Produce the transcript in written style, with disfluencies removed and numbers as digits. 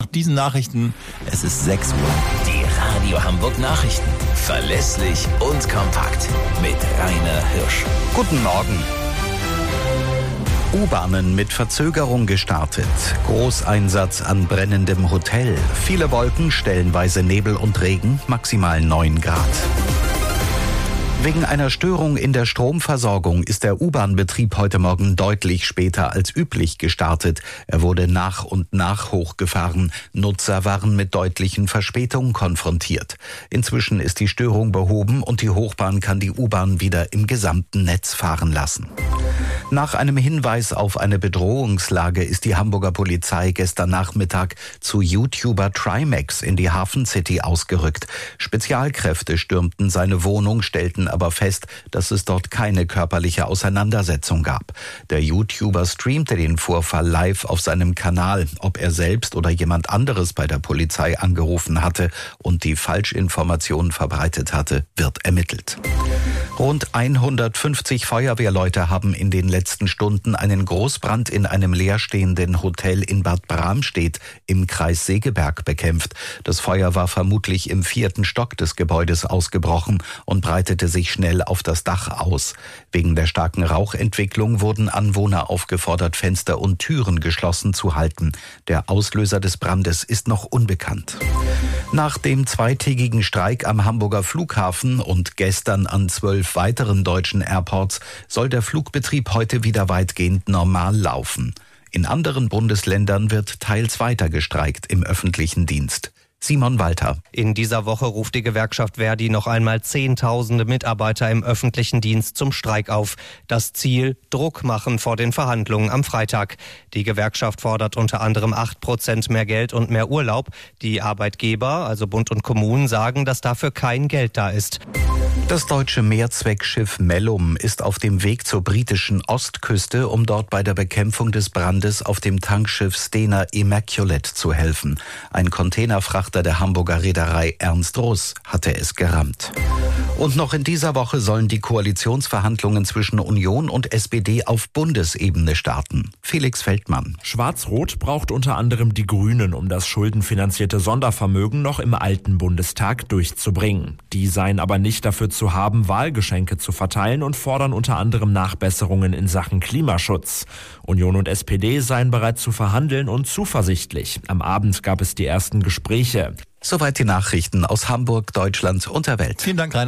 diesen Nachrichten. Es ist 6 Uhr. Die Radio Hamburg Nachrichten. Verlässlich und kompakt. Mit Rainer Hirsch. Guten Morgen. U-Bahnen mit Verzögerung gestartet. Großeinsatz an brennendem Hotel. Viele Wolken, stellenweise Nebel und Regen, maximal 9 Grad. Wegen einer Störung in der Stromversorgung ist der U-Bahn-Betrieb heute Morgen deutlich später als üblich gestartet. Er wurde nach und nach hochgefahren. Nutzer waren mit deutlichen Verspätungen konfrontiert. Inzwischen ist die Störung behoben und die Hochbahn kann die U-Bahn wieder im gesamten Netz fahren lassen. Nach einem Hinweis auf eine Bedrohungslage ist die Hamburger Polizei gestern Nachmittag zu YouTuber Trimax in die Hafen City ausgerückt. Spezialkräfte stürmten seine Wohnung, stellten aber fest, dass es dort keine körperliche Auseinandersetzung gab. Der YouTuber streamte den Vorfall live auf seinem Kanal. Ob er selbst oder jemand anderes bei der Polizei angerufen hatte und die Falschinformationen verbreitet hatte, wird ermittelt. Rund 150 Feuerwehrleute haben in den letzten Stunden einen Großbrand in einem leerstehenden Hotel in Bad Bramstedt im Kreis Segeberg bekämpft. Das Feuer war vermutlich im 4. Stock des Gebäudes ausgebrochen und breitete sich schnell auf das Dach aus. Wegen der starken Rauchentwicklung wurden Anwohner aufgefordert, Fenster und Türen geschlossen zu halten. Der Auslöser des Brandes ist noch unbekannt. Nach dem zweitägigen Streik am Hamburger Flughafen und gestern an 12 weiteren deutschen Airports soll der Flugbetrieb heute wieder weitgehend normal laufen. In anderen Bundesländern wird teils weiter gestreikt im öffentlichen Dienst. Simon Walter. In dieser Woche ruft die Gewerkschaft Verdi noch einmal Zehntausende Mitarbeiter im öffentlichen Dienst zum Streik auf. Das Ziel: Druck machen vor den Verhandlungen am Freitag. Die Gewerkschaft fordert unter anderem 8% mehr Geld und mehr Urlaub. Die Arbeitgeber, also Bund und Kommunen, sagen, dass dafür kein Geld da ist. Das deutsche Mehrzweckschiff Mellum ist auf dem Weg zur britischen Ostküste, um dort bei der Bekämpfung des Brandes auf dem Tankschiff Stena Immaculate zu helfen. Ein Containerfrachter der Hamburger Reederei Ernst Russ hatte es gerammt. Und noch in dieser Woche sollen die Koalitionsverhandlungen zwischen Union und SPD auf Bundesebene starten. Felix Feldmann. Schwarz-Rot braucht unter anderem die Grünen, um das schuldenfinanzierte Sondervermögen noch im alten Bundestag durchzubringen. Die seien aber nicht dafür zu haben, Wahlgeschenke zu verteilen und fordern unter anderem Nachbesserungen in Sachen Klimaschutz. Union und SPD seien bereit zu verhandeln und zuversichtlich. Am Abend gab es die ersten Gespräche. Soweit die Nachrichten aus Hamburg, Deutschland und der Welt. Vielen Dank, Rainer.